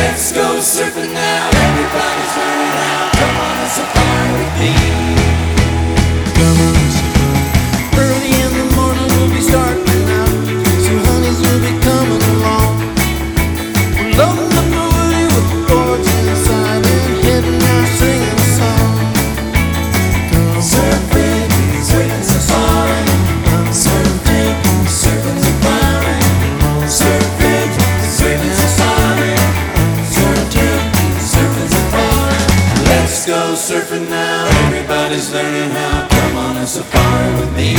Let's go surfing now. Everybody's learning how. Come on a safari with me. Come on a safari. Early in the morning we'll be starting out. Some honeys will be coming along. We're loading up the woody with the boards inside and heading out singing a song. Surfing, surfing safari. Surfing, surfing safari. Surfing, surfing safari. Surfing, surfing safari. Let's go surfing now. Everybody's learning how. Come on a safari with me.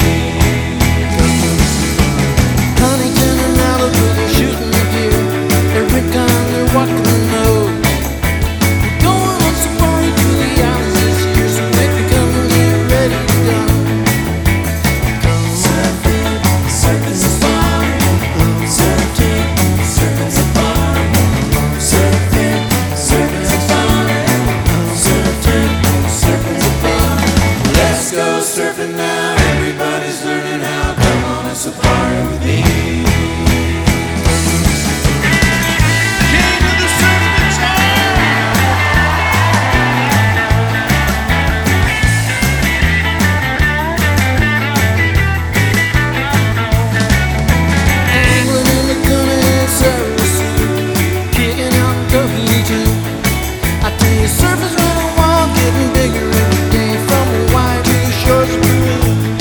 Huntington and Malibu, they're shooting the deer. Every time they're walking the nose. We're going on safari to the islands this year, so baby, come and get ready to go. Surfing, surfing safari. Surfing, surfing safari. Surfing, surfing safari. Surfing, surfing safari. Let's go surfing now. Everybody's learning how. Come on a safari with me. King of the surfing town. England in the Gunna and Saracen, kicking out Tahiti. I tell you, surfing's running wild, getting bigger every day, from Hawaii to the shores of Peru.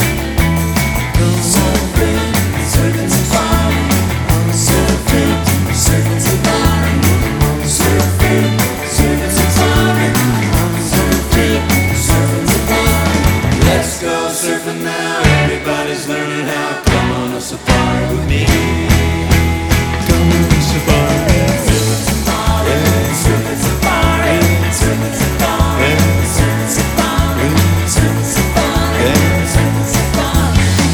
Surfing, surfing safari. Surfing, surfing safari. Surfing, surfing safari. Surfing, surfing safari. Let's go surfing now. Everybody's learning how. Come on a safari with me. Come on a safari. Surfing safari. Surfing safari. Surfing safari. Surfing safari. Surfing safari. Surfing safari.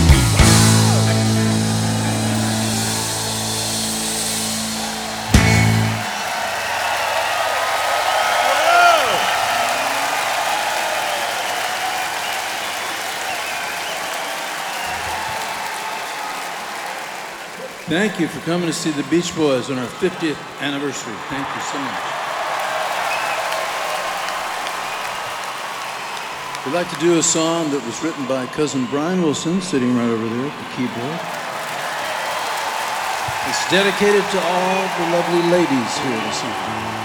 Thank you for coming to see the Beach Boys on our 50th anniversary. Thank you so much. We'd like to do a song that was written by cousin Brian Wilson, sitting right over there at the keyboard. It's dedicated to all the lovely ladies here this evening.